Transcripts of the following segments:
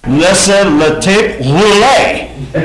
laissez le tape rouler.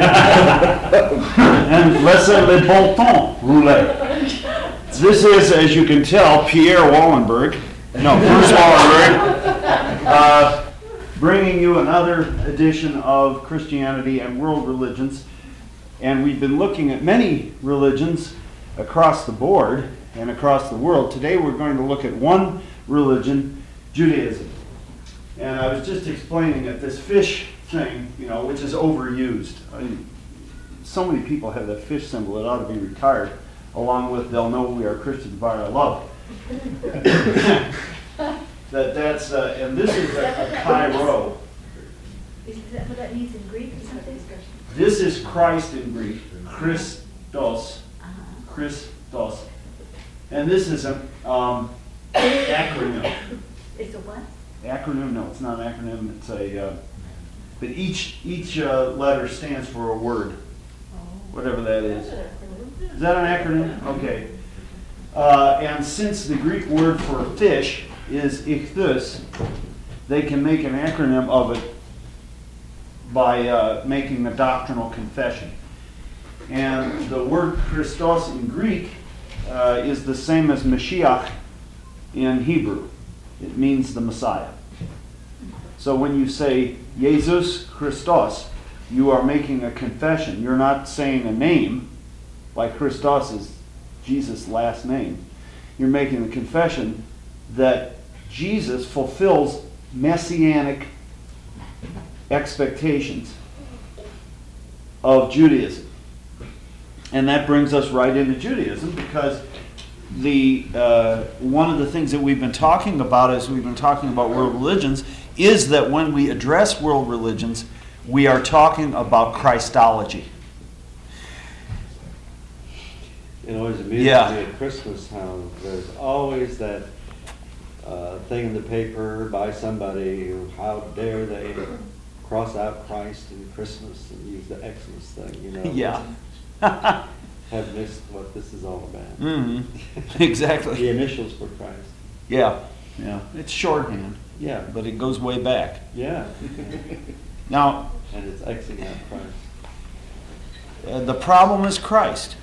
And laissez le bon temps rouler. This is, as you can tell, Pierre Wallenberg. No, Bruce Wallenberg. Bringing you another edition of Christianity and World Religions. And we've been looking at many religions across the board and across the world. Today we're going to look at one religion, Judaism. And I was just explaining that this fish thing, which is overused. I mean, so many people have that fish symbol, it ought to be retired, along with they'll know we are Christians by our love. And this is a Chi Rho. Is that what that means in Greek or something? This is Christ in Greek, Christos, Christos. And this is an acronym. It's a what? Acronym? No, it's not an acronym. It's a, but each letter stands for a word, whatever that is. Is that an acronym? Okay. And since the Greek word for fish is ichthus, they can make an acronym of it by making a doctrinal confession. And the word Christos in Greek is the same as Mashiach in Hebrew. It means the Messiah. So when you say Jesus Christos, you are making a confession. You're not saying a name, like Christos is Jesus' last name. You're making a confession that Jesus fulfills messianic expectations of Judaism. And that brings us right into Judaism, because one of the things that we've been talking about as we've been talking about world religions is that when we address world religions, we are talking about Christology. It always amuses me at Christmas how there's always that thing in the paper by somebody who, how dare they cross out Christ in Christmas and use the Xmas thing, Yeah. Have missed what this is all about. Mm-hmm. Exactly. The initials for Christ. Yeah. It's shorthand. Yeah. But it goes way back. Yeah. Now, and it's Xing out Christ. The problem is Christ.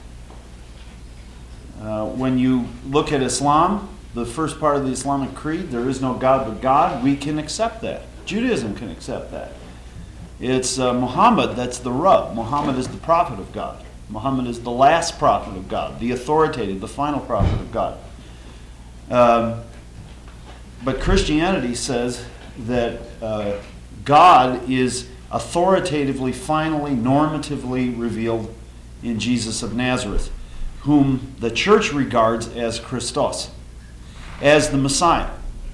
When you look at Islam, the first part of the Islamic creed, there is no God but God, we can accept that. Judaism can accept that. It's Muhammad that's the rub. Muhammad is the prophet of God. Muhammad is the last prophet of God, the authoritative, the final prophet of God. But Christianity says that God is authoritatively, finally, normatively revealed in Jesus of Nazareth, whom the church regards as Christos, as the Messiah.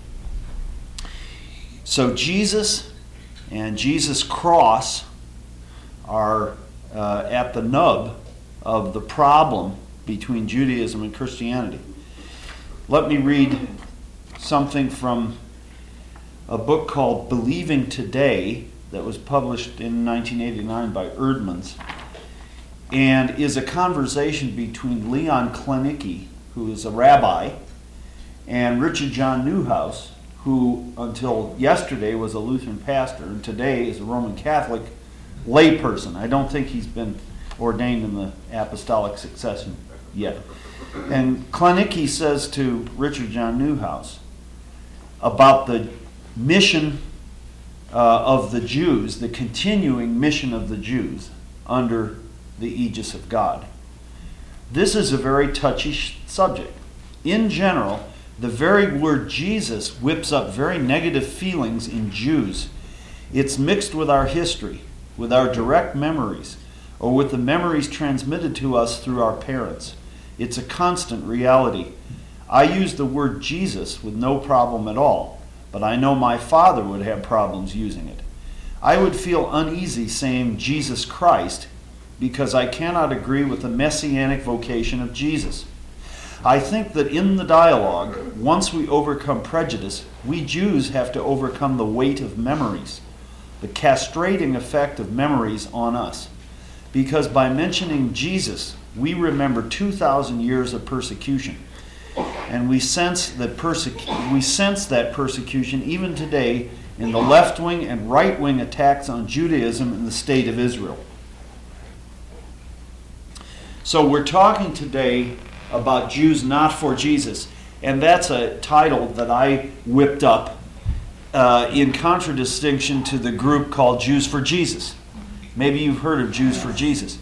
So Jesus and Jesus' cross are at the nub of the problem between Judaism and Christianity. Let me read something from a book called Believing Today that was published in 1989 by Erdmans, and is a conversation between Leon Klinicki, who is a rabbi, and Richard John Neuhaus, who until yesterday was a Lutheran pastor and today is a Roman Catholic layperson. I don't think he's been ordained in the apostolic succession yet. And Klinicki says to Richard John Neuhaus about the mission of the Jews, the continuing mission of the Jews under the aegis of God. This is a very touchy subject. In general, the very word Jesus whips up very negative feelings in Jews. It's mixed with our history, with our direct memories, or with the memories transmitted to us through our parents. It's a constant reality. I use the word Jesus with no problem at all, but I know my father would have problems using it. I would feel uneasy saying Jesus Christ because I cannot agree with the messianic vocation of Jesus. I think that in the dialogue, once we overcome prejudice, we Jews have to overcome the weight of memories, the castrating effect of memories on us. Because by mentioning Jesus, we remember 2,000 years of persecution. And we sense that persecution even today in the left-wing and right-wing attacks on Judaism and the state of Israel. So we're talking today about Jews not for Jesus, and that's a title that I whipped up in contradistinction to the group called Jews for Jesus. Maybe you've heard of Jews for Jesus.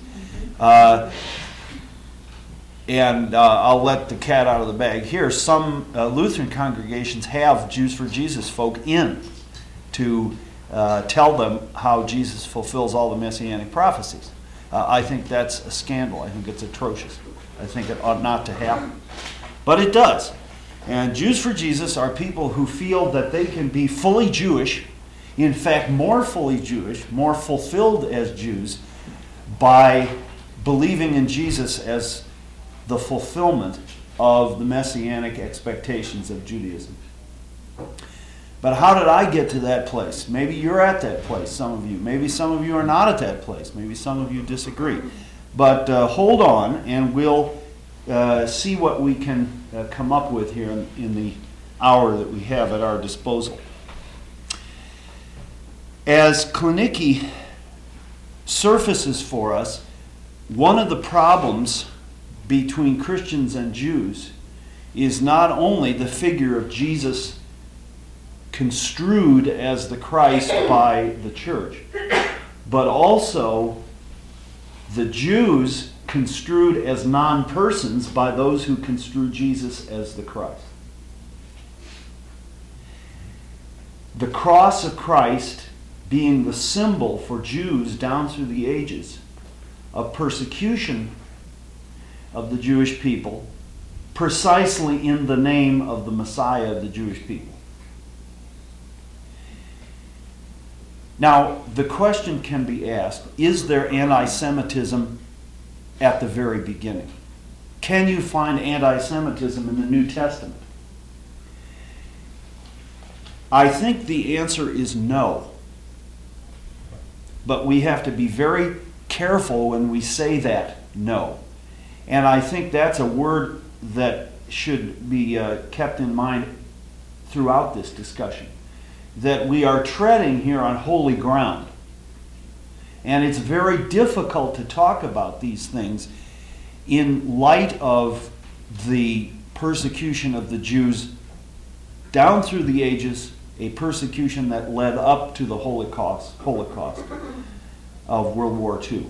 And I'll let the cat out of the bag here. Some Lutheran congregations have Jews for Jesus folk in to tell them how Jesus fulfills all the messianic prophecies. I think that's a scandal. I think it's atrocious. I think it ought not to happen. But it does. And Jews for Jesus are people who feel that they can be fully Jewish, in fact, more fully Jewish, more fulfilled as Jews, by believing in Jesus as the fulfillment of the messianic expectations of Judaism. But how did I get to that place? Maybe you're at that place, some of you. Maybe some of you are not at that place. Maybe some of you disagree. But hold on, and we'll see what we can come up with here in the hour that we have at our disposal. As Klinicki surfaces for us, one of the problems between Christians and Jews is not only the figure of Jesus construed as the Christ by the church, but also the Jews construed as non-persons by those who construe Jesus as the Christ. The cross of Christ being the symbol for Jews down through the ages of persecution of the Jewish people, precisely in the name of the Messiah of the Jewish people. Now, the question can be asked, is there anti-Semitism at the very beginning? Can you find anti-Semitism in the New Testament? I think the answer is no. But we have to be very careful when we say that no. And I think that's a word that should be kept in mind throughout this discussion. That we are treading here on holy ground. And it's very difficult to talk about these things in light of the persecution of the Jews down through the ages, a persecution that led up to the Holocaust of World War II.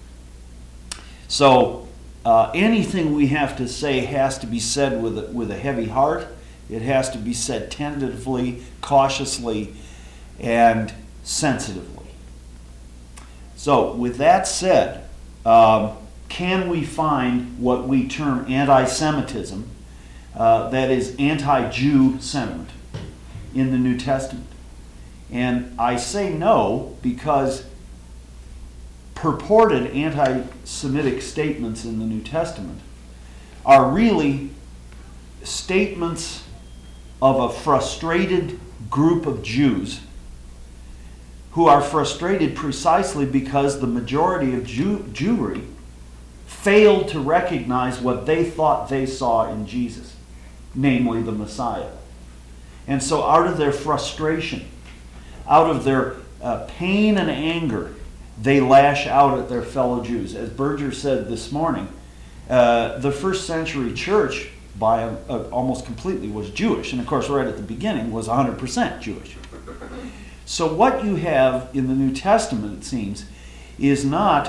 So anything we have to say has to be said with a heavy heart. It has to be said tentatively, cautiously, and sensitively. So, with that said, can we find what we term anti-Semitism, that is anti-Jew sentiment, in the New Testament? And I say no because purported anti-Semitic statements in the New Testament are really statements of a frustrated group of Jews who are frustrated precisely because the majority of Jewry failed to recognize what they thought they saw in Jesus, namely the Messiah. And so out of their frustration, out of their pain and anger, they lash out at their fellow Jews. As Berger said this morning, the first century church almost completely was Jewish. And of course, right at the beginning was 100% Jewish. So what you have in the New Testament, it seems, is not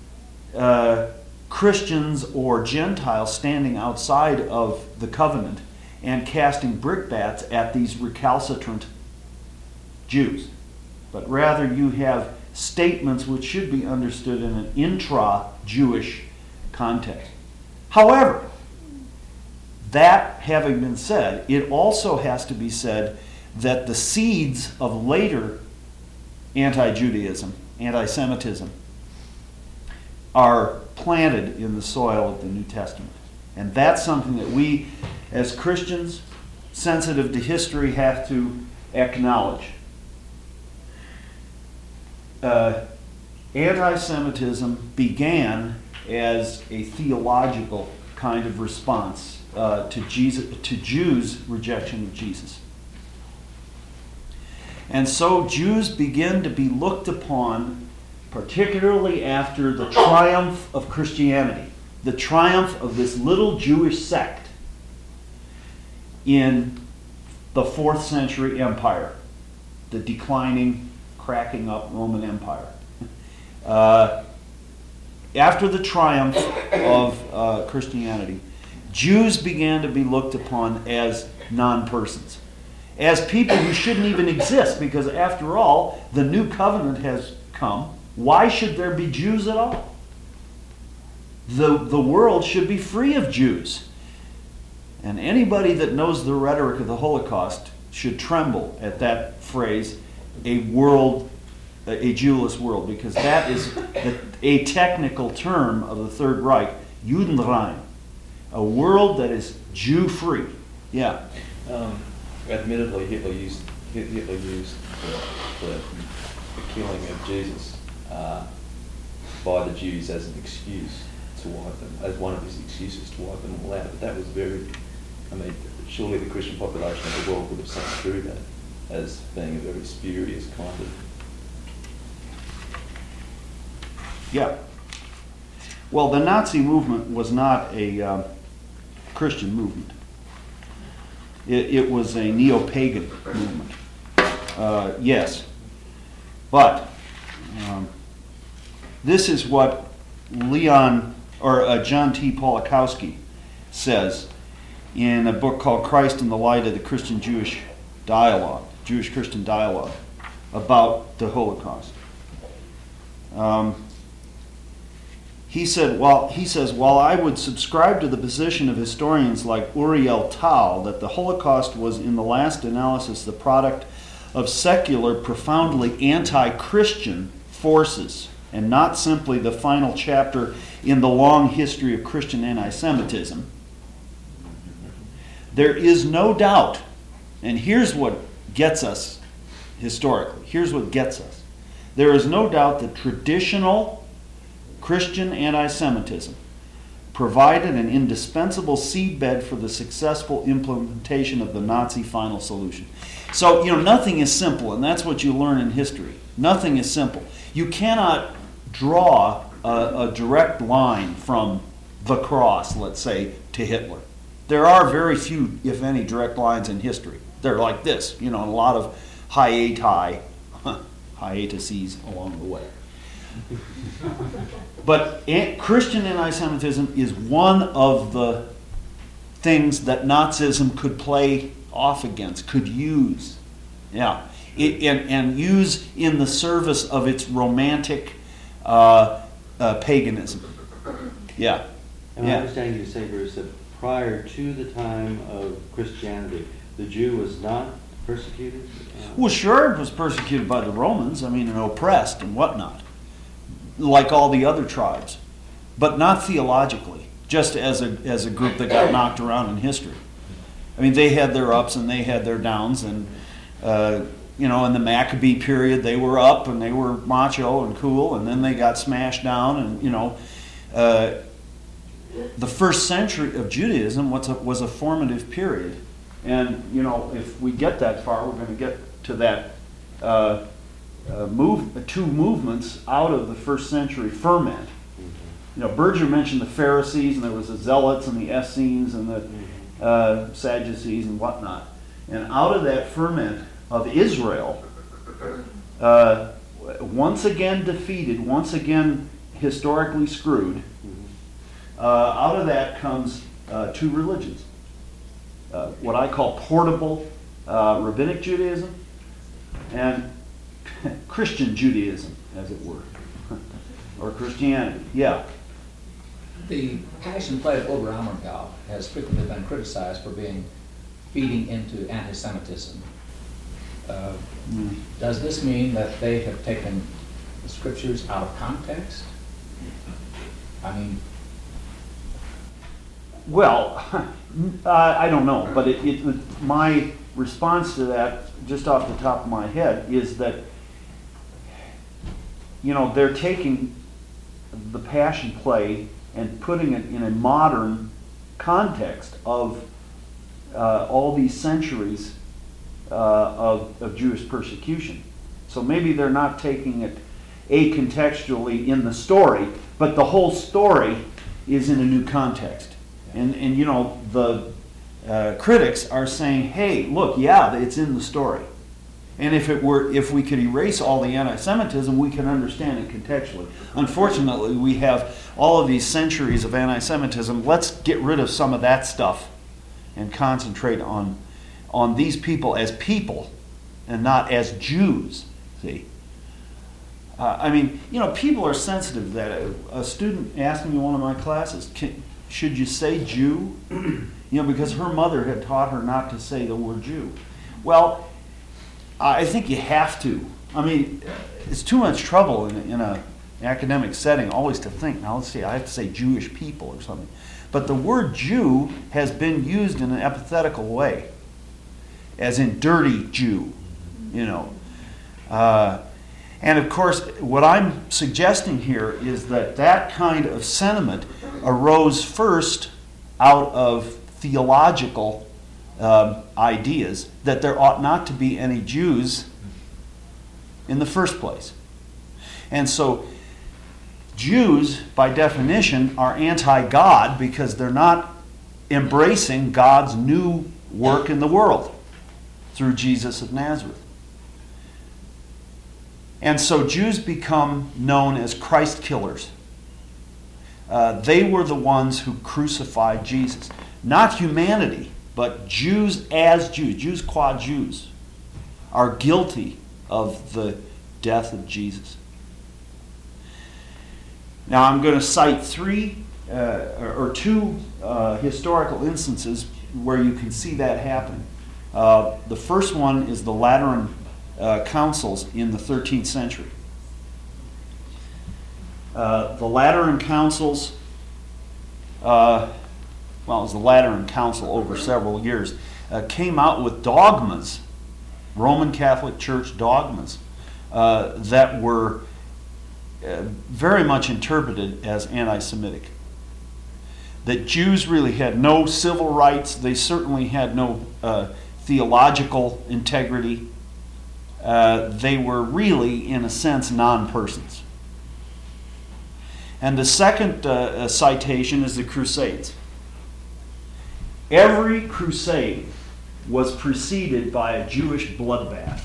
Christians or Gentiles standing outside of the covenant and casting brickbats at these recalcitrant Jews. But rather you have statements which should be understood in an intra-Jewish context. However, that having been said, it also has to be said that the seeds of later anti-Judaism, anti-Semitism, are planted in the soil of the New Testament. And that's something that we, as Christians, sensitive to history, have to acknowledge. Anti-Semitism began as a theological kind of response to Jews' rejection of Jesus. And so Jews begin to be looked upon, particularly after the triumph of Christianity, the triumph of this little Jewish sect in the 4th century empire, the declining, cracking up Roman Empire. After the triumph of Christianity, Jews began to be looked upon as non-persons, as people who shouldn't even exist, because after all, the new covenant has come. Why should there be Jews at all? The world should be free of Jews. And anybody that knows the rhetoric of the Holocaust should tremble at that phrase, a Jewless world, because that is a technical term of the Third Reich, Judenrein, a world that is Jew-free. Yeah. Admittedly, Hitler used the killing of Jesus by the Jews as an excuse to wipe them, as one of his excuses to wipe them all out. But that was surely the Christian population of the world would have seen through that as being a very spurious kind of. Yeah. Well, the Nazi movement was not a Christian movement. It was a neo-pagan movement. Yes. But this is what John T. Polakowski says in a book called Christ in the Light of the Christian-Jewish Dialogue, Jewish-Christian Dialogue, about the Holocaust. He says, while I would subscribe to the position of historians like Uriel Tal that the Holocaust was in the last analysis the product of secular, profoundly anti-Christian forces, and not simply the final chapter in the long history of Christian anti-Semitism, there is no doubt, and here's what gets us historically, here's what gets us. There is no doubt that traditional Christian anti-Semitism provided an indispensable seedbed for the successful implementation of the Nazi final solution. So, nothing is simple, and that's what you learn in history. Nothing is simple. You cannot draw a direct line from the cross, let's say, to Hitler. There are very few, if any, direct lines in history. They're like this, and a lot of hiatuses along the way. But Christian anti-Semitism is one of the things that Nazism could play off against, could use. Yeah. And use in the service of its romantic paganism. Yeah. And I understand you say, Bruce, that prior to the time of Christianity, the Jew was not persecuted? Well, sure, it was persecuted by the Romans, and oppressed and whatnot, like all the other tribes, but not theologically, just as a group that got knocked around in history. They had their ups and they had their downs, and in the Maccabee period, they were up and they were macho and cool, and then they got smashed down, and the first century of Judaism was a formative period, and if we get that far, we're going to get to that two movements out of the first century ferment. Berger mentioned the Pharisees, and there was the Zealots and the Essenes and the Sadducees and whatnot, and out of that ferment of Israel, once again defeated, once again historically screwed, out of that comes two religions. What I call portable rabbinic Judaism and Christian Judaism, as it were, or Christianity. Yeah. The Passion Play of Oberammergau has frequently been criticized for feeding into anti-Semitism. Does this mean that they have taken the scriptures out of context? Well, I don't know, but my response to that, just off the top of my head, is that they're taking the Passion Play and putting it in a modern context of all these centuries of Jewish persecution. So maybe they're not taking it acontextually in the story, but the whole story is in a new context. And you know, the critics are saying, hey, look, yeah, it's in the story. And if we could erase all the anti-Semitism, we could understand it contextually. Unfortunately, we have all of these centuries of anti-Semitism. Let's get rid of some of that stuff and concentrate on these people and not as Jews. See? I mean, you know, people are sensitive to that. A student asked me in one of my classes, should you say Jew? You know, because her mother had taught her not to say the word Jew. Well, I think you have to. I mean, it's too much trouble in an academic setting always to think, now let's see, I have to say Jewish people or something. But the word Jew has been used in an epithetical way, as in dirty Jew, you know. And of course, what I'm suggesting here is that kind of sentiment arose first out of theological ideas that there ought not to be any Jews in the first place. And so Jews, by definition, are anti-God because they're not embracing God's new work in the world through Jesus of Nazareth. And so Jews become known as Christ killers. They were the ones who crucified Jesus. Not humanity, but Jews as Jews, Jews qua Jews, are guilty of the death of Jesus. Now I'm going to cite two historical instances where you can see that happening. The first one is the Lateran councils in the 13th century. The Lateran councils, it was the Lateran Council over several years, came out with dogmas, Roman Catholic Church dogmas, that were very much interpreted as anti-Semitic. That Jews really had no civil rights, they certainly had no theological integrity. They were really, in a sense, non-persons. And the second citation is the Crusades. Every crusade was preceded by a Jewish bloodbath.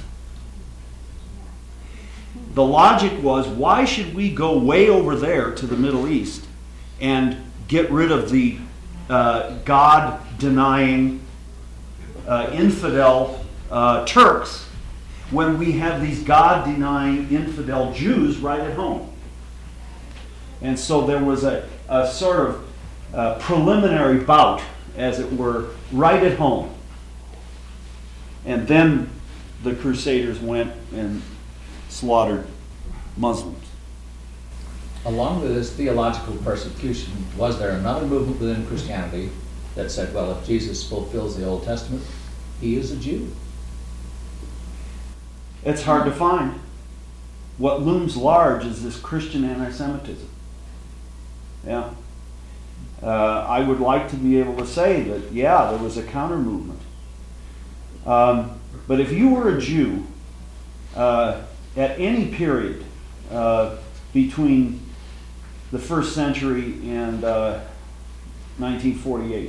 The logic was, why should we go way over there to the Middle East and get rid of the God-denying, infidel Turks when we have these God-denying infidel Jews right at home? And so there was a sort of preliminary bout, as it were, right at home. And then the Crusaders went and slaughtered Muslims. Along with this theological persecution, was there another movement within Christianity that said, well, if Jesus fulfills the Old Testament, he is a Jew? It's hard to find. What looms large is this Christian anti-Semitism. Yeah. I would like to be able to say that, yeah, there was a counter movement. But if you were a Jew at any period between the first century and 1948,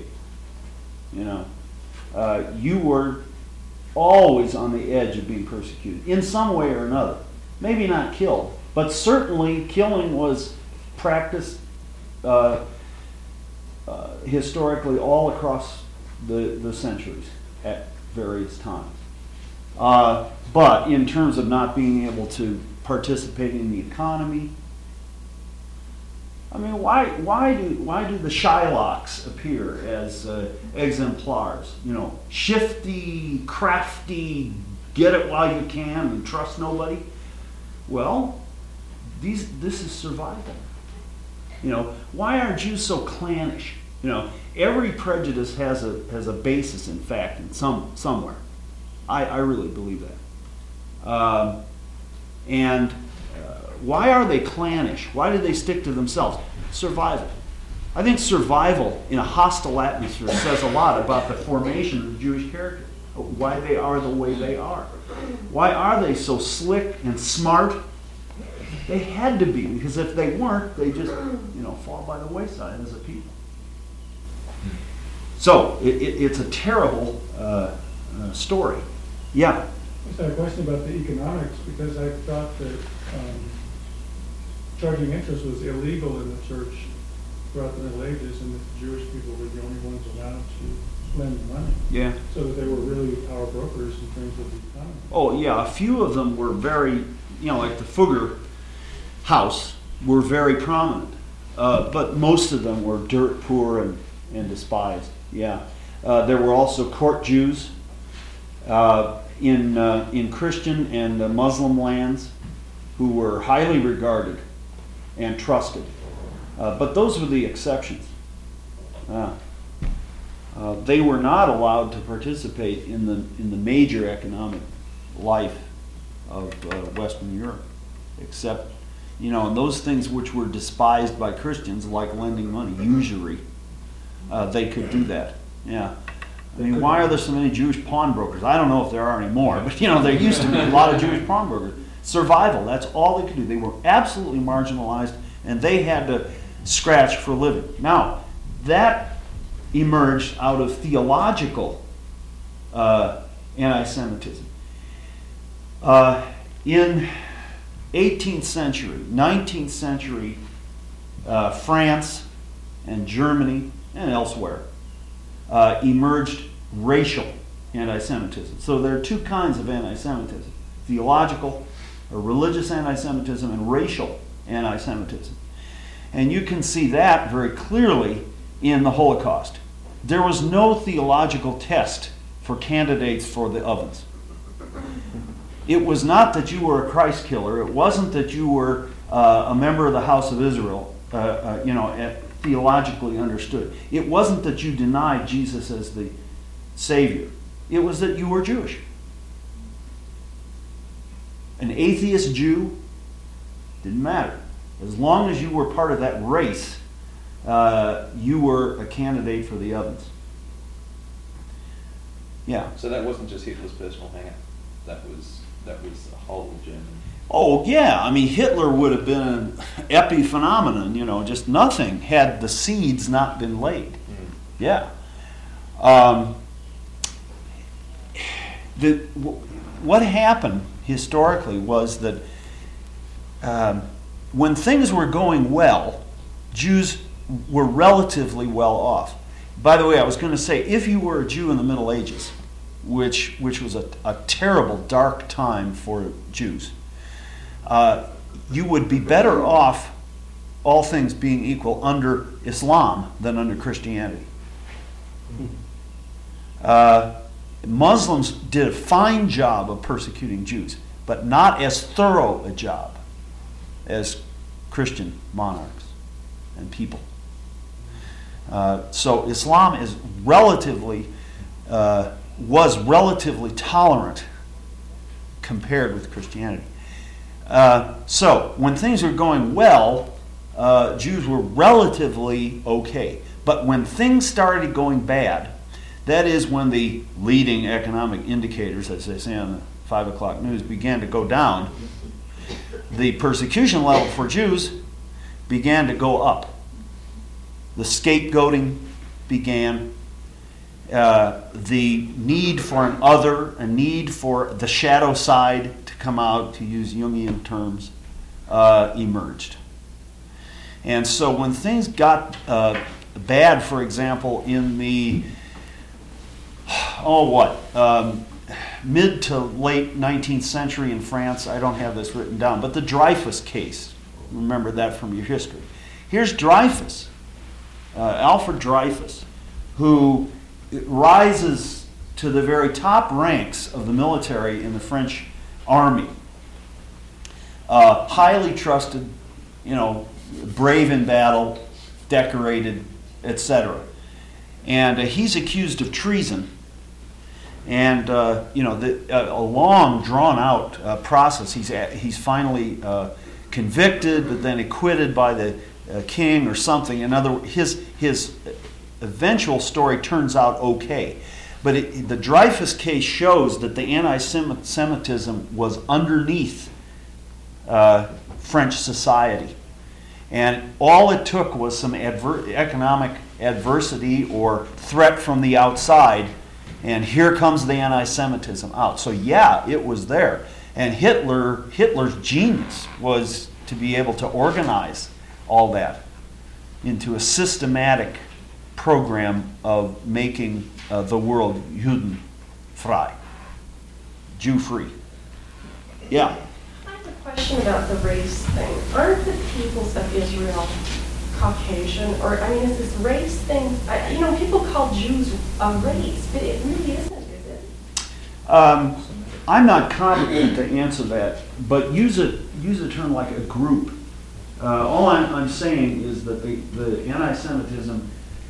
you were always on the edge of being persecuted in some way or another. Maybe not killed, but certainly killing was practiced historically all across the centuries at various times. But in terms of not being able to participate in the economy, I mean, why do the Shylocks appear as exemplars? Shifty, crafty, get it while you can and trust nobody. Well, this is survival. Why are Jews so clannish? Every prejudice has a basis, in fact, in somewhere. I really believe that. Why are they clannish? Why do they stick to themselves? Survival. I think survival in a hostile atmosphere says a lot about the formation of the Jewish character. why they are the way they are. Why are they so slick and smart? They had to be, because if they weren't, they just, fall by the wayside as a people. So it's a terrible story. Yeah. I just had a question about the economics, because I thought that charging interest was illegal in the church throughout the Middle Ages, and that the Jewish people were the only ones allowed to lend money. Yeah. So that they were really our brokers in terms of the economy. Oh, yeah. A few of them were very, like the Fugger house, were very prominent. But most of them were dirt poor and despised. Yeah. There were also court Jews in Christian and Muslim lands who were highly regarded and trusted. But those were the exceptions. They were not allowed to participate in the major economic life of Western Europe, except, in those things which were despised by Christians, like lending money, usury. They could do that. Yeah. I mean, why are there so many Jewish pawnbrokers? I don't know if there are anymore, but there used to be a lot of Jewish pawnbrokers. Survival, that's all they could do. They were absolutely marginalized, and they had to scratch for a living. Now, that emerged out of theological anti-Semitism. In 18th century, 19th century France and Germany and elsewhere emerged racial anti-Semitism. So there are two kinds of anti-Semitism: theological or religious anti-Semitism and racial anti-Semitism. And you can see that very clearly in the Holocaust. There was no theological test for candidates for the ovens. It was not that you were a Christ killer. It wasn't that you were a member of the House of Israel, theologically understood. It wasn't that you denied Jesus as the Savior. It was that you were Jewish. An atheist Jew, didn't matter. As long as you were part of that race, you were a candidate for the ovens. Yeah. So that wasn't just Hitler's personal hangout. That was the whole German. Oh, yeah. I mean, Hitler would have been an epiphenomenon, just nothing had the seeds not been laid. Mm. Yeah. What happened historically was that when things were going well, Jews were relatively well off. By the way, I was going to say, if you were a Jew in the Middle Ages, which was a terrible, dark time for Jews, you would be better off, all things being equal, under Islam than under Christianity. Muslims did a fine job of persecuting Jews, but not as thorough a job as Christian monarchs and people. So Islam is was relatively tolerant compared with Christianity. So when things were going well, Jews were relatively okay. But when things started going bad, that is when the leading economic indicators, as they say on the 5 o'clock news, began to go down, the persecution level for Jews began to go up. The scapegoating began. The need for an other, a need for the shadow side to come out, to use Jungian terms, emerged. And so when things got bad, for example, in the mid to late 19th century in France, I don't have this written down, but the Dreyfus case, remember that from your history. Here's Dreyfus, Alfred Dreyfus, who rises to the very top ranks of the military in the French army. Highly trusted, brave in battle, decorated, etc. And he's accused of treason. And a long, drawn-out process. He's finally convicted, but then acquitted by the king or something. In other words, his eventual story turns out okay. But the Dreyfus case shows that the anti-Semitism was underneath French society. And all it took was some economic adversity or threat from the outside, and here comes the anti-Semitism out. So yeah, it was there. And Hitler's genius was to be able to organize all that into a systematic program of making the world Judenfrei, Jew-free. Yeah. I have a question about the race thing. Aren't the peoples of Israel Caucasian? Or, I mean, is this race thing, people call Jews a race, but it really isn't, is it? I'm not competent to answer that, but use a term like a group. All I'm saying is that the anti-Semitism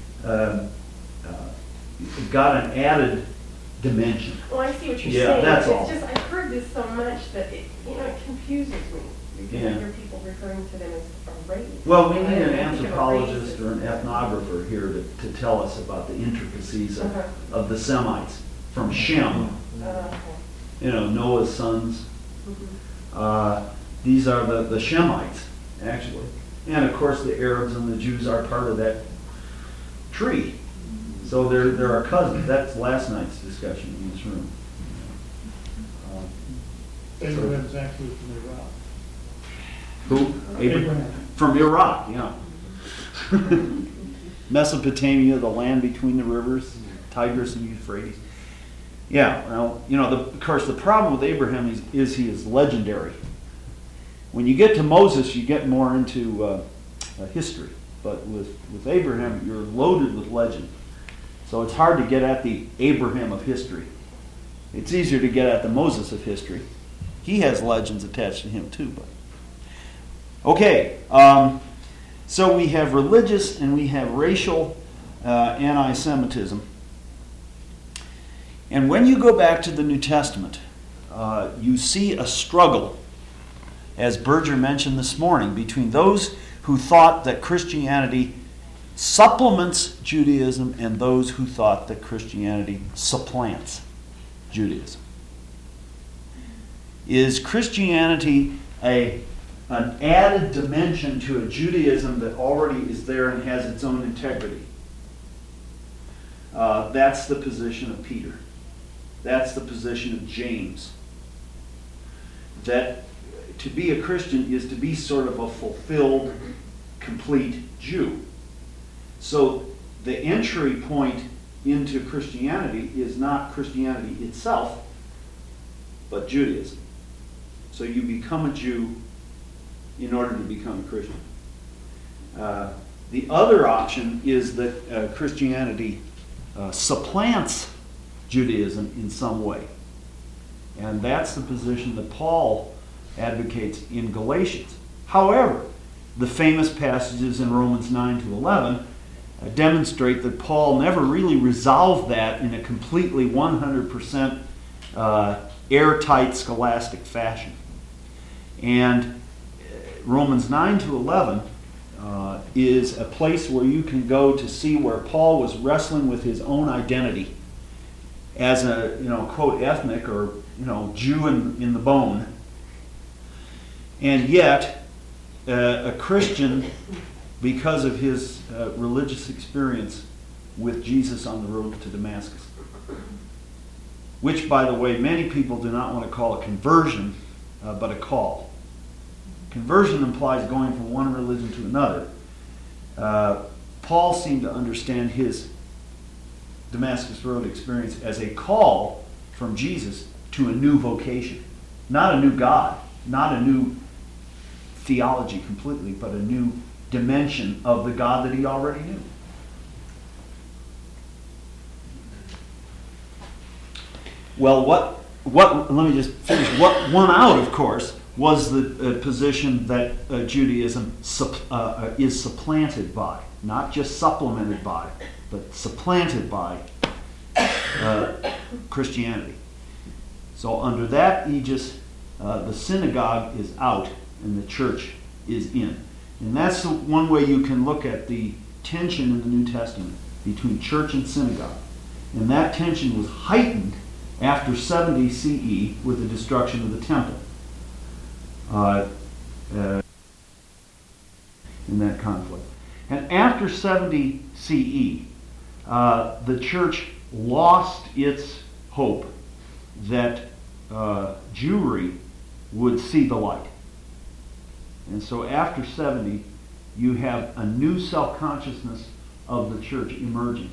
got an added dimension. Well, I see what you're Yeah, saying. that's It's all. just, I've heard this so much that it confuses me. Because Yeah. I hear people referring to them as a race. Well, we need And I an think of a race anthropologist as- or an ethnographer here to tell us about the intricacies Uh-huh. of the Semites from Shem, Okay. Noah's sons. Mhm. These are the Shemites, actually. And of course, the Arabs and the Jews are part of that tree. So they're our cousins. That's last night's discussion in this room. Abraham's actually from Iraq. Who? Abraham. From Iraq, yeah. Mesopotamia, the land between the rivers, Tigris and Euphrates. Yeah, well, of course, the problem with Abraham is he is legendary. When you get to Moses, you get more into history. But with Abraham, you're loaded with legend. So it's hard to get at the Abraham of history. It's easier to get at the Moses of history. He has legends attached to him too. But okay, so we have religious and we have racial anti-Semitism. And when you go back to the New Testament, you see a struggle, as Berger mentioned this morning, between those who thought that Christianity supplements Judaism and those who thought that Christianity supplants Judaism. Is Christianity an added dimension to a Judaism that already is there and has its own integrity? That's the position of Peter. That's the position of James. That to be a Christian is to be sort of a fulfilled, complete Jew. So the entry point into Christianity is not Christianity itself, but Judaism. So you become a Jew in order to become a Christian. The other option is that Christianity supplants Judaism in some way. And that's the position that Paul advocates in Galatians. However, the famous passages in Romans 9 to 11 demonstrate that Paul never really resolved that in a completely 100% airtight scholastic fashion. And Romans 9 to 11 is a place where you can go to see where Paul was wrestling with his own identity as a, quote, ethnic or, Jew in the bone. And yet, a Christian, because of his religious experience with Jesus on the road to Damascus, which, by the way, many people do not want to call a conversion, but a call. Conversion implies going from one religion to another. Paul seemed to understand his Damascus Road experience as a call from Jesus to a new vocation. Not a new God, not a new theology completely, but a new dimension of the God that he already knew. Well, let me just finish. What won out, of course, was the position that Judaism is supplanted by, not just supplemented by, but supplanted by Christianity. So under that aegis, the synagogue is out and the church is in. And that's the one way you can look at the tension in the New Testament between church and synagogue. And that tension was heightened after 70 CE with the destruction of the temple. In that conflict. And after 70 CE, the church lost its hope that Jewry would see the light. And so after 70, you have a new self-consciousness of the church emerging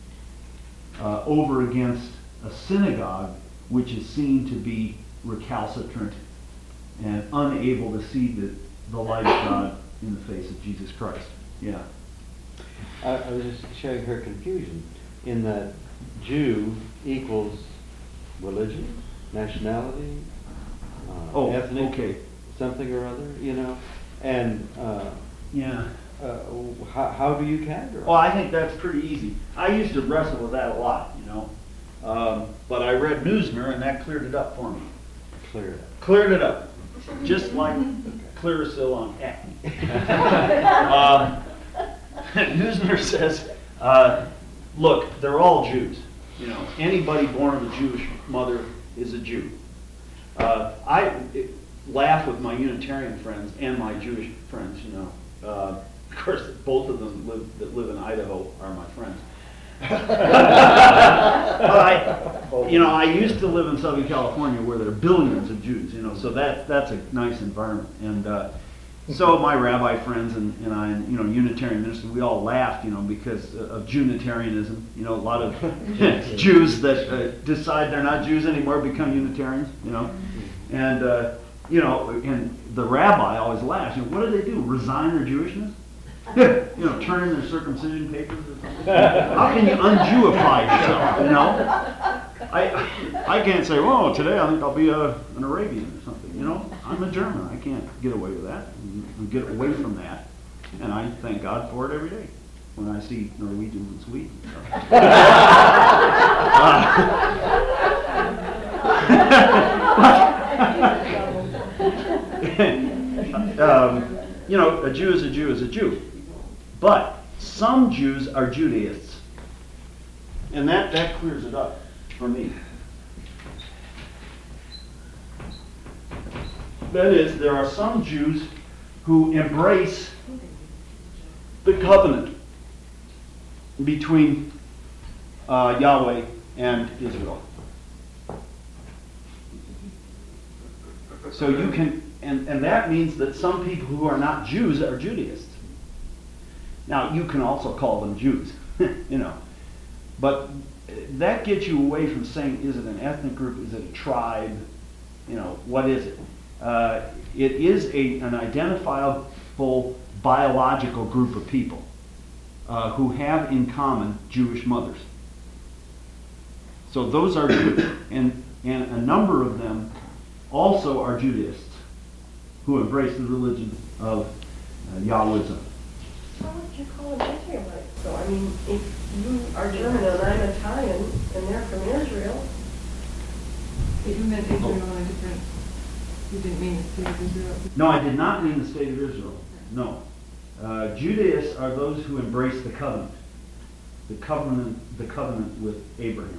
over against a synagogue which is seen to be recalcitrant and unable to see the light of God in the face of Jesus Christ. Yeah. I was just sharing her confusion in that Jew equals religion, nationality, ethnic, okay. something or other, you know, and Yeah. how do you categorize? Well, I think that's pretty easy. I used to wrestle with that a lot, you know. But I read Neusner, and that cleared it up for me. Clear it up. Cleared it up. Just like Clearasil on acne. Neusner says, look, they're all Jews. You know, anybody born of a Jewish mother is a Jew. I laugh with my Unitarian friends and my Jewish friends, you know. Of course, both of them that live in Idaho are my friends. I used to live in Southern California where there are billions of Jews, you know, so that's a nice environment. And so my rabbi friends and I, you know, Unitarian ministers, we all laughed, you know, because of Junitarianism. You know, a lot of Jews that decide they're not Jews anymore become Unitarians, you know. And, you know, and the rabbi always laughs. You know, what do they do? Resign their Jewishness? You know, turn in their circumcision papers or something? How can you un-Jewify yourself, you know? I can't say, well, today I think I'll be an Arabian or something, you know? I'm a German. I can't get away with that. And get away from that. And I thank God for it every day when I see Norwegians in Sweden. You know, a Jew is a Jew is a Jew. But some Jews are Judaists. And that clears it up for me. That is, there are some Jews who embrace the covenant between Yahweh and Israel. So you can, and that means that some people who are not Jews are Judaists. Now, you can also call them Jews, you know. But that gets you away from saying, is it an ethnic group, is it a tribe, you know, what is it? It is an identifiable biological group of people who have in common Jewish mothers. So those are Jews. And a number of them also are Judaists who embrace the religion of Yahwism. How would you call them Israelites? So, I mean, if you are German and I'm Italian and they're from Israel. But you meant Israel in a different, you didn't mean the state of Israel? No, I did not mean the state of Israel. No. Judaists are those who embrace the covenant. The covenant with Abraham.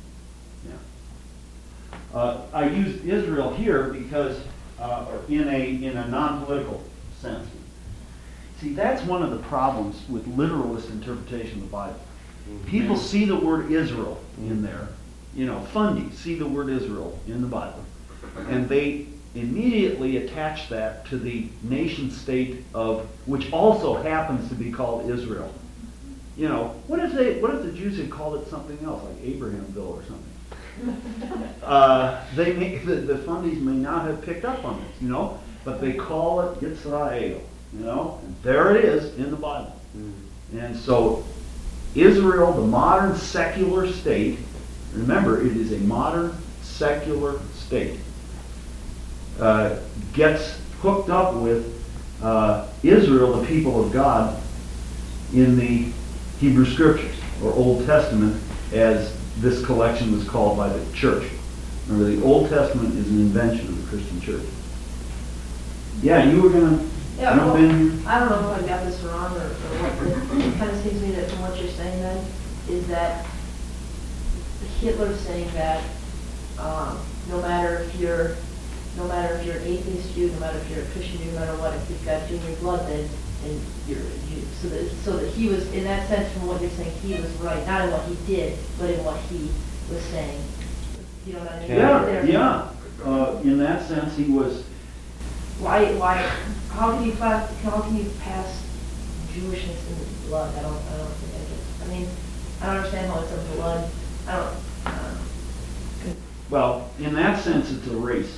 Yeah. I used Israel here because, in a non-political sense. See, that's one of the problems with literalist interpretation of the Bible. People see the word Israel in there. You know, Fundy see the word Israel in the Bible. And they immediately attach that to the nation state of, which also happens to be called Israel. You know, what if the Jews had called it something else, like Abrahamville or something? The Fundis may not have picked up on this, you know, but they call it Yisrael. You know, and there it is in the Bible. And so Israel, the modern secular state, remember it is a modern secular state, gets hooked up with Israel, the people of God, in the Hebrew Scriptures, or Old Testament, as this collection was called by the church. Remember, the Old Testament is an invention of the Christian church. Yeah, you were going to... Yeah, well, I don't know if I got this wrong or what, but it kind of seems to me that from what you're saying then, is that Hitler saying that, no matter if you're an atheist Jew, no matter if you're a Christian Jew, no matter what, if you've got Jew in your blood, then you're a Jew. So that he was, in that sense, from what you're saying, he was right, not in what he did, but in what he was saying. You know what I mean? Yeah. In that sense, he was. How can you pass Jewishness in the blood? I don't think I get. I mean, I don't understand how it's in blood. I don't know. Well, in that sense, it's a race.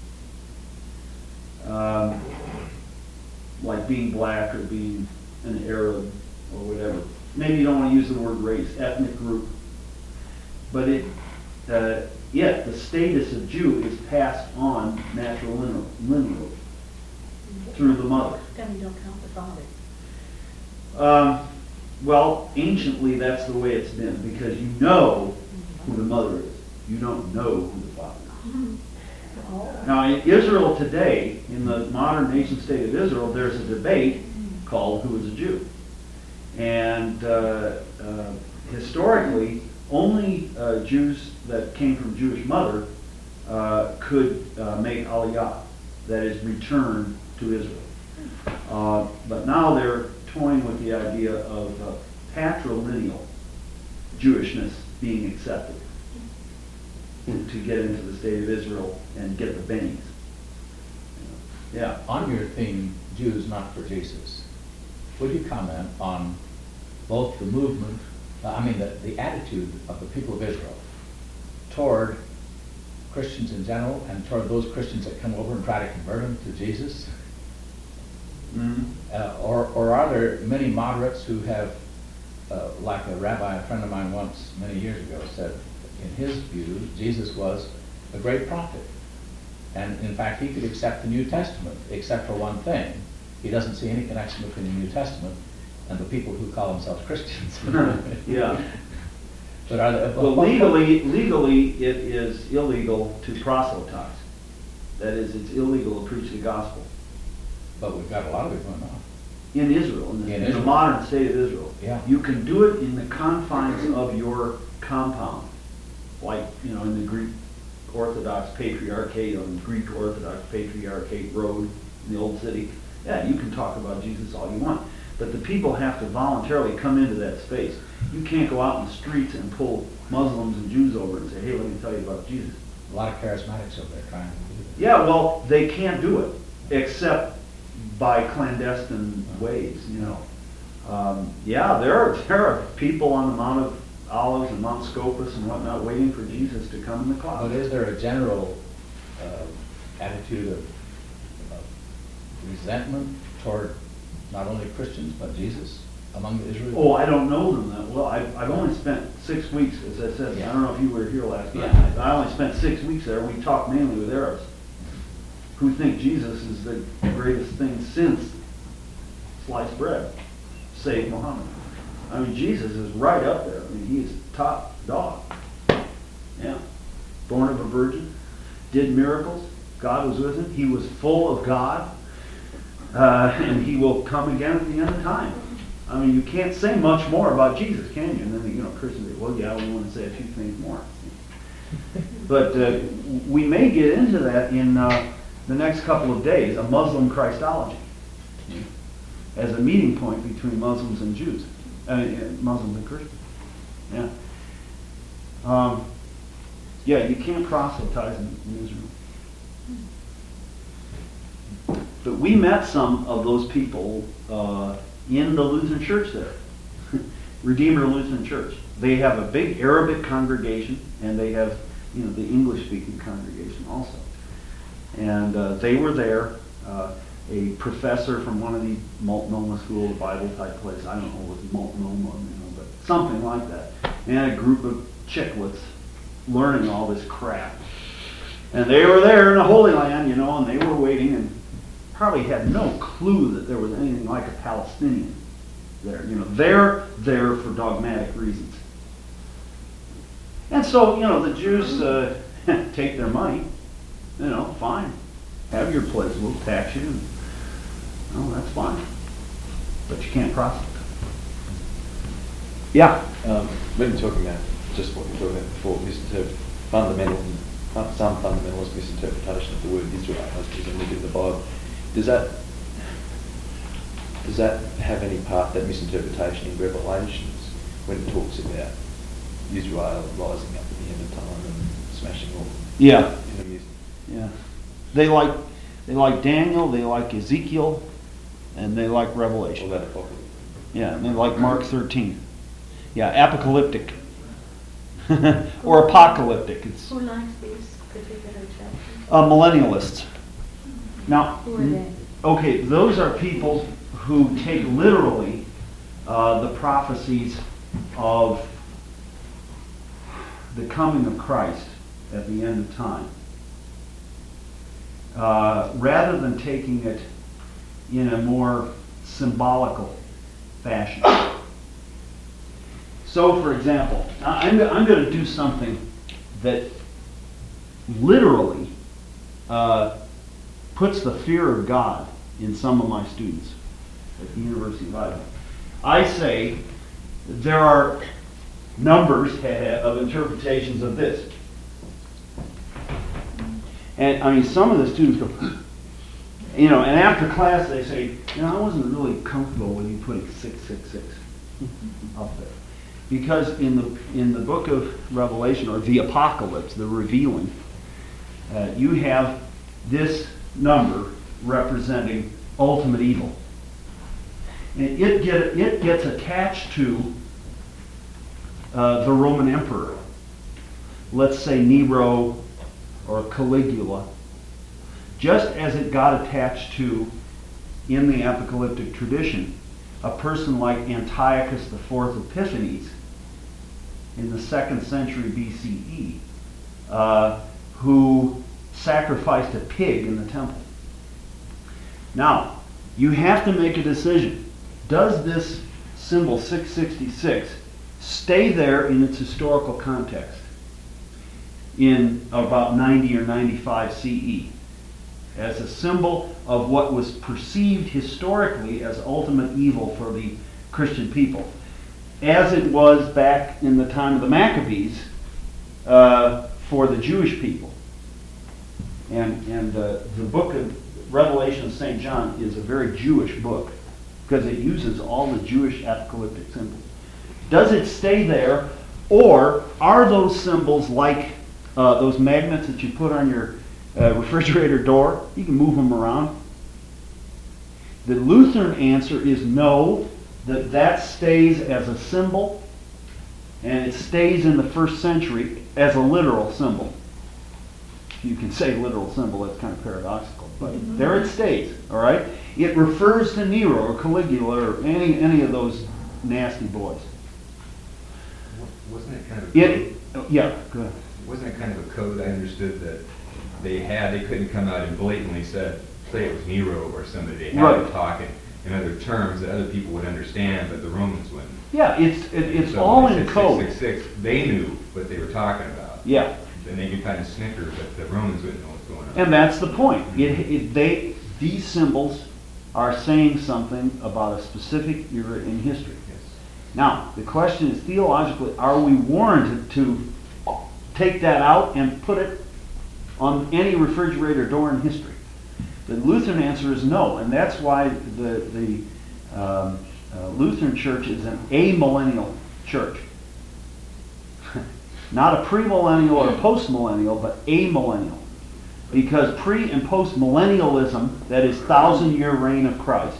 Like being black or being an Arab or whatever. Maybe you don't want to use the word race, ethnic group. But yet the status of Jew is passed on natural lineage through the mother. Then you don't count the father. Well, anciently that's the way it's been, because you know who the mother is. You don't know who the father is. Now in Israel today, in the modern nation state of Israel, there's a debate called who is a Jew. And historically, only Jews that came from Jewish mother could make aliyah, that is, return to Israel. But now they're toying with the idea of patrilineal Jewishness being accepted to get into the state of Israel and get the bennies. Yeah. On your theme, Jews not for Jesus, would you comment on both the movement, the attitude of the people of Israel toward Christians in general and toward those Christians that come over and try to convert them to Jesus? Mm-hmm. Or are there many moderates who have, like a rabbi, a friend of mine once, many years ago, said, in his view, Jesus was a great prophet. And in fact, he could accept the New Testament, except for one thing. He doesn't see any connection between the New Testament and the people who call themselves Christians. Yeah. But are there, well, legally, it is illegal to proselytize. That is, it's illegal to preach the gospel. But we've got a lot of it going on. In Israel, in the modern state of Israel. Yeah. You can do it in the confines of your compound. Like, in the Greek Orthodox Patriarchate, on the Greek Orthodox Patriarchate Road in the Old City. Yeah, you can talk about Jesus all you want. But the people have to voluntarily come into that space. You can't go out in the streets and pull Muslims and Jews over and say, hey, let me tell you about Jesus. A lot of charismatics over there trying to do that. Yeah, well, they can't do it, except by clandestine ways, Yeah, there are people on the Mount of Olives and Mount Scopus and whatnot waiting for Jesus to come in the clouds. But is there a general attitude of resentment toward not only Christians but Jesus among the Israelites? Oh, I don't know them that well. I've only spent 6 weeks, as I said. Yeah. I don't know if you were here last night. Yeah. I only spent 6 weeks there. We talked mainly with Arabs who think Jesus is the greatest thing since sliced bread, save Muhammad. I mean, Jesus is right up there. I mean, he is top dog. Yeah. Born of a virgin, did miracles. God was with him. He was full of God. And he will come again at the end of time. I mean, you can't say much more about Jesus, can you? And then, Christians say, well, yeah, we want to say a few things more. But we may get into that in the next couple of days, a Muslim Christology, as a meeting point between Muslims and Jews. Muslims and Christians. Yeah. Yeah, you can't proselytize in Israel. But we met some of those people in the Lutheran church there, Redeemer Lutheran Church. They have a big Arabic congregation, and they have, the English-speaking congregation also. And they were there. A professor from one of the Multnomah School of Bible type place, I don't know what Multnomah, but something like that. And a group of chicklets learning all this crap. And they were there in the Holy Land, and they were waiting and probably had no clue that there was anything like a Palestinian there. They're there for dogmatic reasons. And so, the Jews take their money. Fine. Have your place. We'll tax you. That's fine. But you can't proselytize. Yeah. We've been talking about just what we were talking about before, some fundamentalist misinterpretation of the word Israel as presented in the Bible. Does that have any part, that misinterpretation, in Revelations when it talks about Israel rising up at the end of time and smashing all Yeah. enemies? Yeah. They like Daniel, they like Ezekiel, and they like All Revelation. that apocalypse. Yeah, and they like Mark 13. Yeah, apocalyptic. Or apocalyptic. It's Who likes these particular chapters? millennialists. Now, Who are they? okay, those are people who take literally the prophecies of the coming of Christ at the end of time, rather than taking it in a more symbolical fashion. So, for example, I'm going to do something that literally puts the fear of God in some of my students at the University of Idaho. I say there are numbers of interpretations of this. And I mean, some of the students go, and after class they say, I wasn't really comfortable with you putting 666 up there. Because in the book of Revelation, or the Apocalypse, the revealing, you have this number representing ultimate evil. And it gets attached to the Roman emperor. Let's say Nero or Caligula. Just as it got attached to, in the apocalyptic tradition, a person like Antiochus IV Epiphanes in the 2nd century BCE, who sacrificed a pig in the temple. Now, you have to make a decision. Does this symbol 666 stay there in its historical context in about 90 or 95 CE as a symbol of what was perceived historically as ultimate evil for the Christian people, as it was back in the time of the Maccabees for the Jewish people? And the book of Revelation of St. John is a very Jewish book because it uses all the Jewish apocalyptic symbols. Does it stay there, or are those symbols like those magnets that you put on your refrigerator door? You can move them around. The Lutheran answer is no, that stays as a symbol, and it stays in the 1st century as a literal symbol. You can say literal symbol, that's kind of paradoxical, but there it stays, all right? It refers to Nero or Caligula or any of those nasty boys. Wasn't it kind of Yeah, go ahead. wasn't it kind of a code? I understood that they couldn't come out and blatantly say it was Nero or somebody. They had to talk in other terms that other people would understand, but the Romans wouldn't. Yeah, it's So all when they in said code. 666, they knew what they were talking about. Yeah. And they could kind of snicker, but the Romans wouldn't know what's going on. And that's the point. These symbols are saying something about a specific era in history. Yes. Now, the question is, theologically, are we warranted to take that out and put it on any refrigerator door in history? The Lutheran answer is no, and that's why the Lutheran Church is an amillennial church. Not a premillennial or a postmillennial, but amillennial. Because pre- and postmillennialism, that is 1,000-year reign of Christ,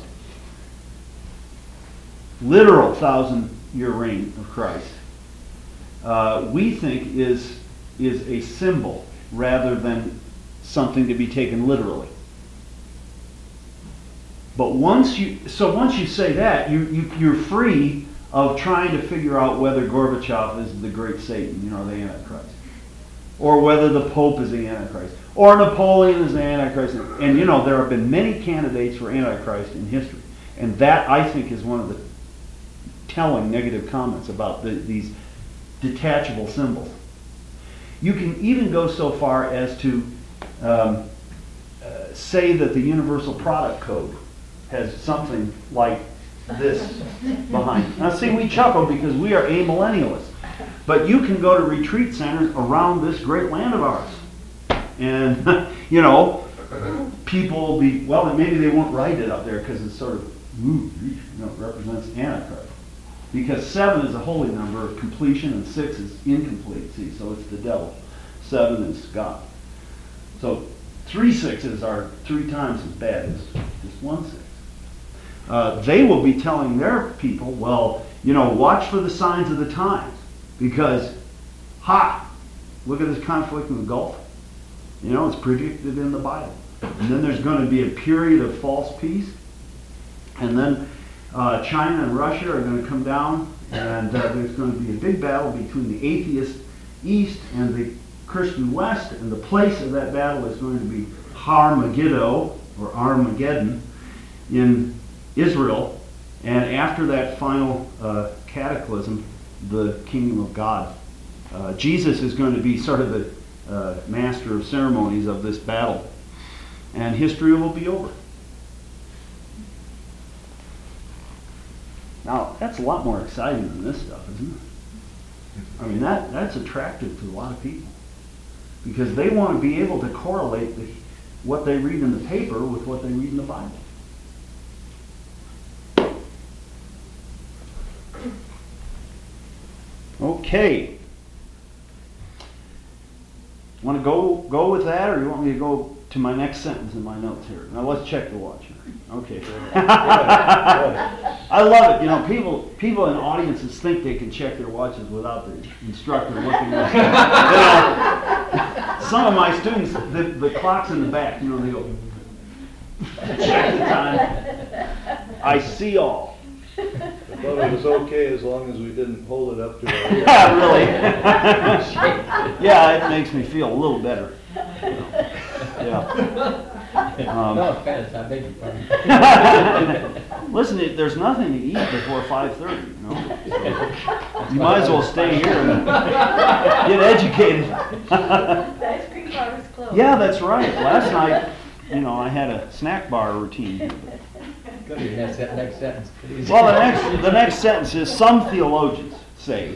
literal 1,000-year reign of Christ, we think is a symbol rather than something to be taken literally. But once you say that, you're free of trying to figure out whether Gorbachev is the great Satan, the Antichrist, or whether the Pope is the Antichrist, or Napoleon is the Antichrist. And there have been many candidates for Antichrist in history, and that I think is one of the telling negative comments about these detachable symbols. You can even go so far as to say that the Universal Product Code has something like this behind it. Now see, we chuckle because we are amillennialists. But you can go to retreat centers around this great land of ours. And, you know, people will be, well, maybe they won't write it up there because it's sort of, it represents Antichrist. Because 7 is a holy number of completion and 6 is incomplete. See, so it's the devil. 7 is God. So 3 6s are 3 times as bad as just 1 6. They will be telling their people, well, you know, watch for the signs of the times. Because, look at this conflict in the Gulf. You know, it's predicted in the Bible. And then there's going to be a period of false peace. And then China and Russia are going to come down, and there's going to be a big battle between the atheist East and the Christian West, and the place of that battle is going to be Har Megiddo, or Armageddon, in Israel. And after that final cataclysm, the kingdom of God. Jesus is going to be sort of the master of ceremonies of this battle, and history will be over. Now, that's a lot more exciting than this stuff, isn't it? I mean, that's attractive to a lot of people because they want to be able to correlate what they read in the paper with what they read in the Bible. Okay. Want to go with that, or you want me to go to my next sentence in my notes here? Now let's check the watch. Okay. I love it. You know, people in audiences think they can check their watches without the instructor looking at them. Some of my students, the clock's in the back. You know, they go check the time. I see all. I thought it was okay as long as we didn't hold it up to our ear. Yeah, really. Yeah, it makes me feel a little better. Yeah. No offense, I beg your pardon. Listen, there's nothing to eat before 5:30. You know? So you might as well stay here and get educated. The ice cream bar was closed. Yeah, that's right. Last night, you know, I had a snack bar routine. Go to your next sentence, please. Well, the next sentence is, some theologians say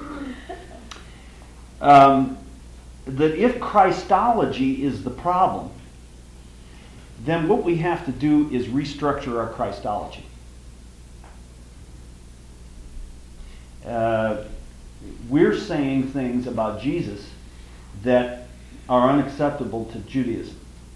that if Christology is the problem, then what we have to do is restructure our Christology. We're saying things about Jesus that are unacceptable to Judaism.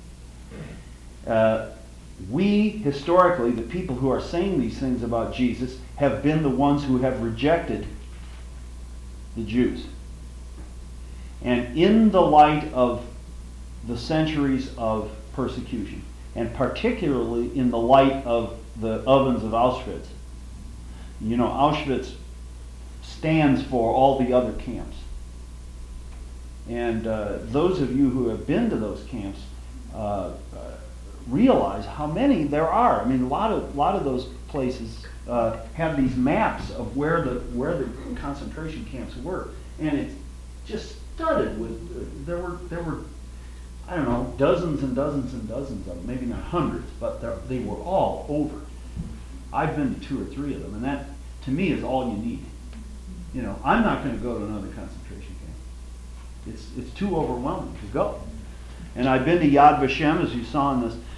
We, historically, the people who are saying these things about Jesus, have been the ones who have rejected the Jews. And in the light of the centuries of persecution, and particularly in the light of the ovens of Auschwitz, you know, Auschwitz stands for all the other camps. And those of you who have been to those camps realize how many there are. I mean, a lot of those places have these maps of where the concentration camps were, and it's just studded with there were I don't know, dozens and dozens and dozens of them, maybe not hundreds, but they were all over. I've been to 2 or 3 of them, and that to me is all you need. You know, I'm not going to go to another concentration camp. It's too overwhelming to go. And I've been to Yad Vashem, as you saw in this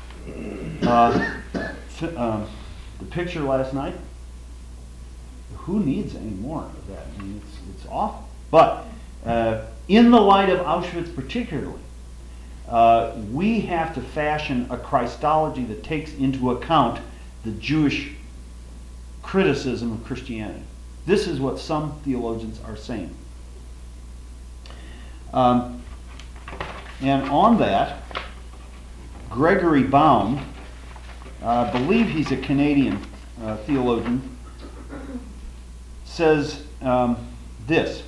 the picture last night. Who needs any more of that? I mean, it's awful. But in the light of Auschwitz particularly, we have to fashion a Christology that takes into account the Jewish criticism of Christianity. This is what some theologians are saying. And on that, Gregory Baum, I believe he's a Canadian theologian, says this.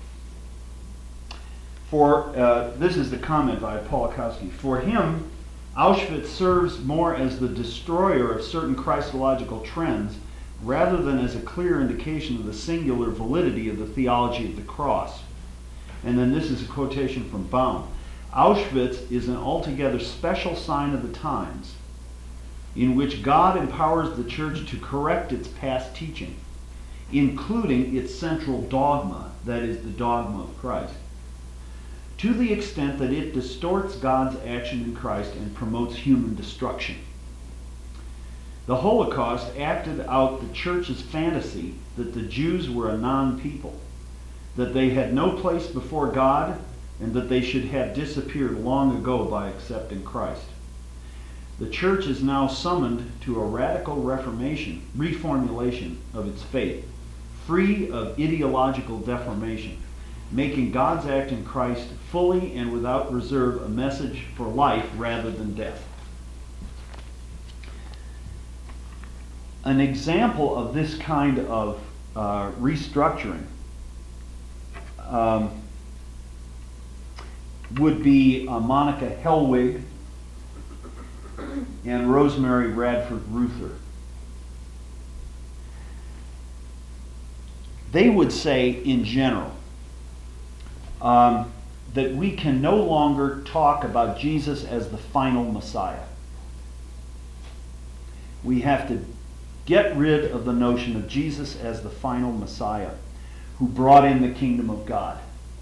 This is the comment by Polakowski. For him, Auschwitz serves more as the destroyer of certain Christological trends rather than as a clear indication of the singular validity of the theology of the cross. And then this is a quotation from Baum. Auschwitz is an altogether special sign of the times in which God empowers the church to correct its past teaching including its central dogma, that is, the dogma of Christ, to the extent that it distorts God's action in Christ and promotes human destruction. The Holocaust acted out the church's fantasy that the Jews were a non-people, that they had no place before God, and that they should have disappeared long ago by accepting Christ. The church is now summoned to a radical reformulation of its faith, free of ideological deformation, making God's act in Christ fully and without reserve a message for life rather than death. An example of this kind of restructuring would be Monica Hellwig and Rosemary Radford Ruther. They would say, in general, that we can no longer talk about Jesus as the final Messiah. We have to get rid of the notion of Jesus as the final Messiah who brought in the kingdom of God.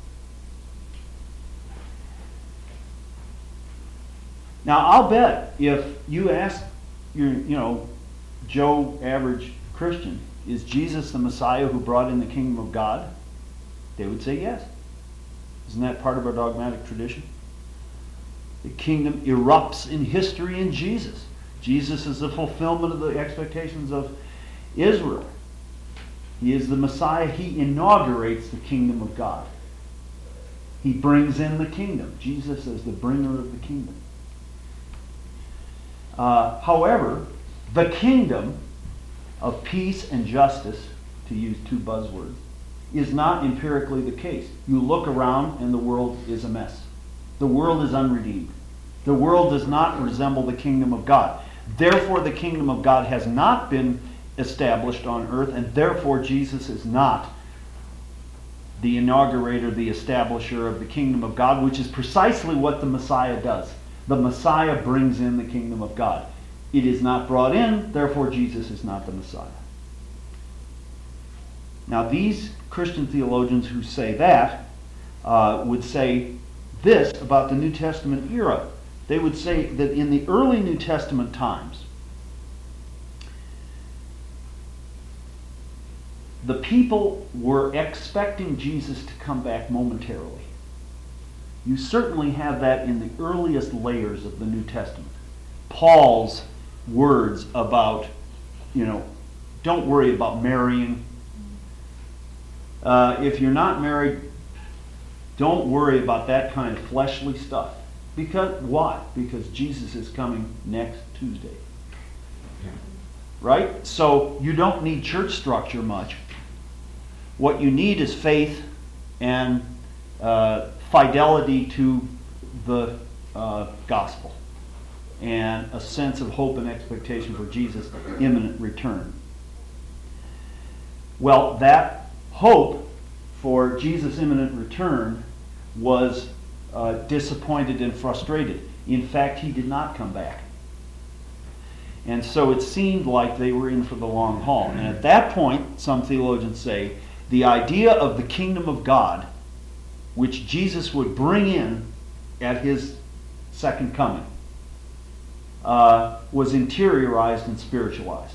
Now, I'll bet if you ask your, Joe average Christian, is Jesus the Messiah who brought in the kingdom of God? They would say yes. Isn't that part of our dogmatic tradition? The kingdom erupts in history in Jesus. Jesus is the fulfillment of the expectations of Israel. He is the Messiah. He inaugurates the kingdom of God. He brings in the kingdom. Jesus is the bringer of the kingdom. However, the kingdom of peace and justice, to use two buzzwords, is not empirically the case. You look around and the world is a mess. The world is unredeemed. The world does not resemble the kingdom of God. Therefore, the kingdom of God has not been established on earth, and therefore Jesus is not the inaugurator, the establisher of the kingdom of God, which is precisely what the Messiah does. The Messiah brings in the kingdom of God. It is not brought in, therefore Jesus is not the Messiah. Now, these Christian theologians who say that would say this about the New Testament era. They would say that in the early New Testament times, the people were expecting Jesus to come back momentarily. You certainly have that in the earliest layers of the New Testament. Paul's words about, don't worry about marrying. If you're not married, don't worry about that kind of fleshly stuff. Because why? Because Jesus is coming next Tuesday. Right? So you don't need church structure much. What you need is faith and fidelity to the gospel and a sense of hope and expectation for Jesus' imminent return. Well, that hope for Jesus' imminent return was disappointed and frustrated. In fact, he did not come back. And so it seemed like they were in for the long haul. And at that point, some theologians say, the idea of the kingdom of God, which Jesus would bring in at his second coming, was interiorized and spiritualized.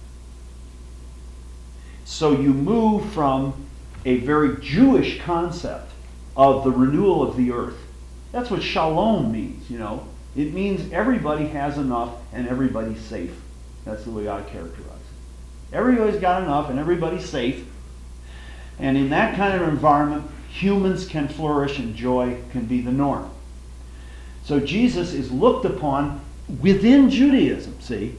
So you move from a very Jewish concept of the renewal of the earth. That's what shalom means, It means everybody has enough and everybody's safe. That's the way I characterize it. Everybody's got enough and everybody's safe. And in that kind of environment, humans can flourish and joy can be the norm. So Jesus is looked upon within Judaism, see?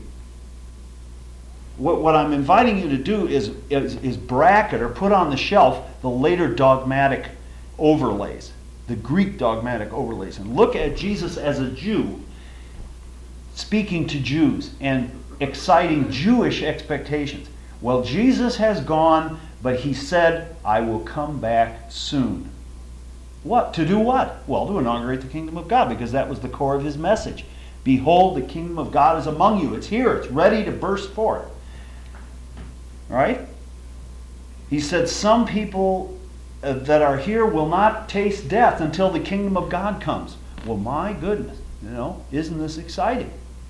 What I'm inviting you to do is bracket or put on the shelf the later dogmatic overlays, the Greek dogmatic overlays, and look at Jesus as a Jew speaking to Jews and exciting Jewish expectations. Well, Jesus has gone, but he said, I will come back soon. What? To do what? Well, to inaugurate the kingdom of God, because that was the core of his message. Behold, the kingdom of God is among you. It's here. It's ready to burst forth. All right? He said, some people that are here will not taste death until the kingdom of God comes. Well, my goodness, isn't this exciting?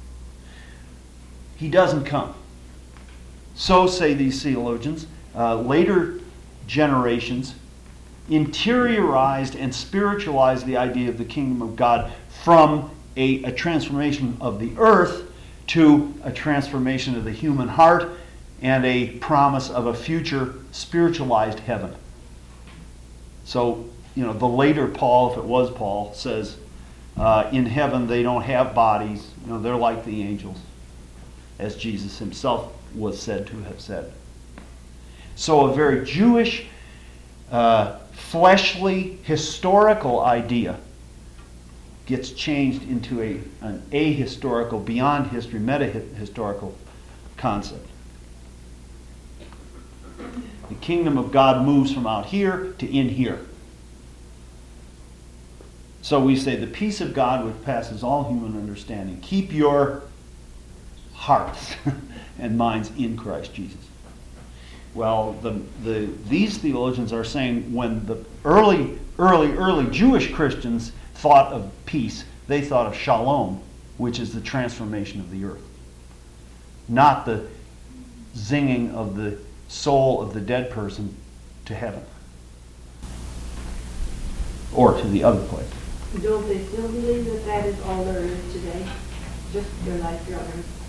He doesn't come. So say these theologians. Later generations interiorized and spiritualized the idea of the kingdom of God from a transformation of the earth to a transformation of the human heart and a promise of a future spiritualized heaven. So, the later Paul, if it was Paul, says, in heaven they don't have bodies. They're like the angels, as Jesus himself was said to have said. So a very Jewish, fleshly, historical idea gets changed into an ahistorical, beyond history, meta-historical concept. The kingdom of God moves from out here to in here. So we say, the peace of God which passes all human understanding. Keep your hearts and minds in Christ Jesus. Well, these theologians are saying when the early Jewish Christians thought of peace, they thought of shalom, which is the transformation of the earth. Not the zinging of the soul of the dead person to heaven. Or to the other place. Don't they still believe that is all there is today? Just their life here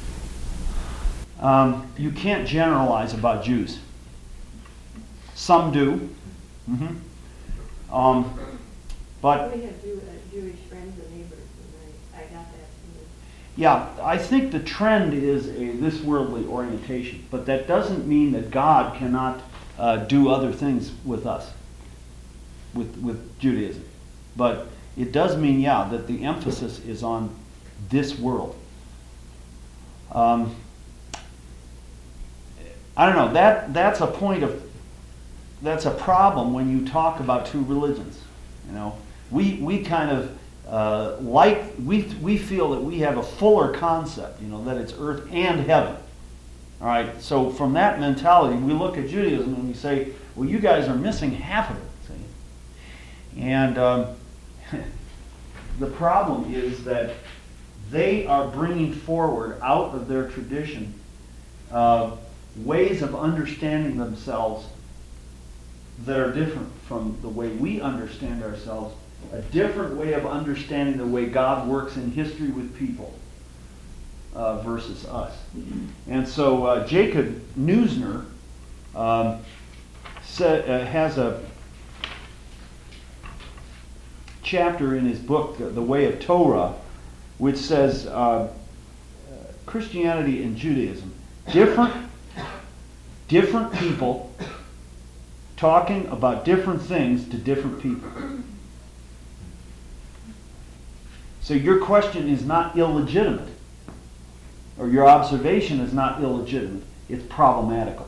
on earth? You can't generalize about Jews. Some do. But we have Jewish friends and neighbors, and I got that. Yeah, I think the trend is this worldly orientation, but that doesn't mean that God cannot do other things with us, with Judaism. But it does mean, that the emphasis is on this world. I don't know. That's a problem when you talk about two religions. We kind of we feel that we have a fuller concept. That it's earth and heaven. All right. So from that mentality, we look at Judaism and we say, well, you guys are missing half of it. See? And the problem is that they are bringing forward out of their tradition ways of understanding themselves that are different from the way we understand ourselves, a different way of understanding the way God works in history with people versus us. And so Jacob Neusner has a chapter in his book, The Way of Torah, which says Christianity and Judaism, different people talking about different things to different people. So your question is not illegitimate, or your observation is not illegitimate. It's problematical.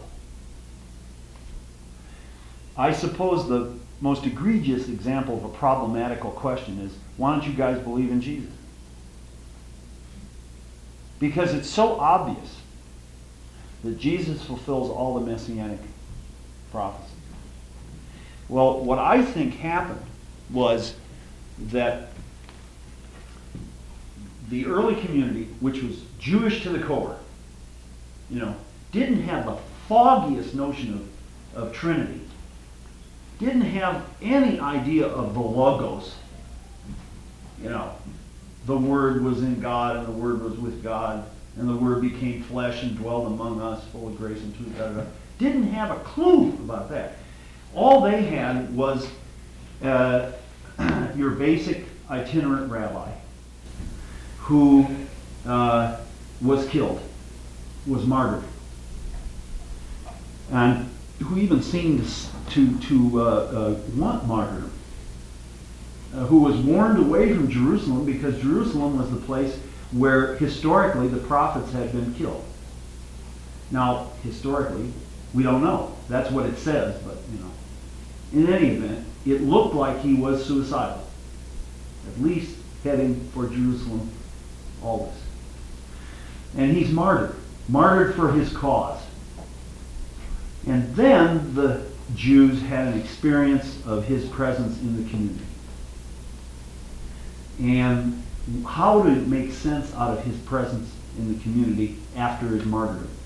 I suppose the most egregious example of a problematical question is, why don't you guys believe in Jesus? Because it's so obvious that Jesus fulfills all the messianic prophecies. Well, what I think happened was that the early community, which was Jewish to the core, didn't have the foggiest notion of Trinity, didn't have any idea of the Logos. The Word was in God, and the Word was with God, and the Word became flesh and dwelled among us, full of grace and truth. Didn't have a clue about that. All they had was your basic itinerant rabbi who was killed, was martyred, and who even seemed to want martyrdom, who was warned away from Jerusalem because Jerusalem was the place where historically the prophets had been killed. Now, historically, we don't know. That's what it says, but in any event, it looked like he was suicidal, at least heading for Jerusalem always. And he's martyred for his cause. And then the Jews had an experience of his presence in the community. And how to make sense out of his presence in the community after his martyrdom.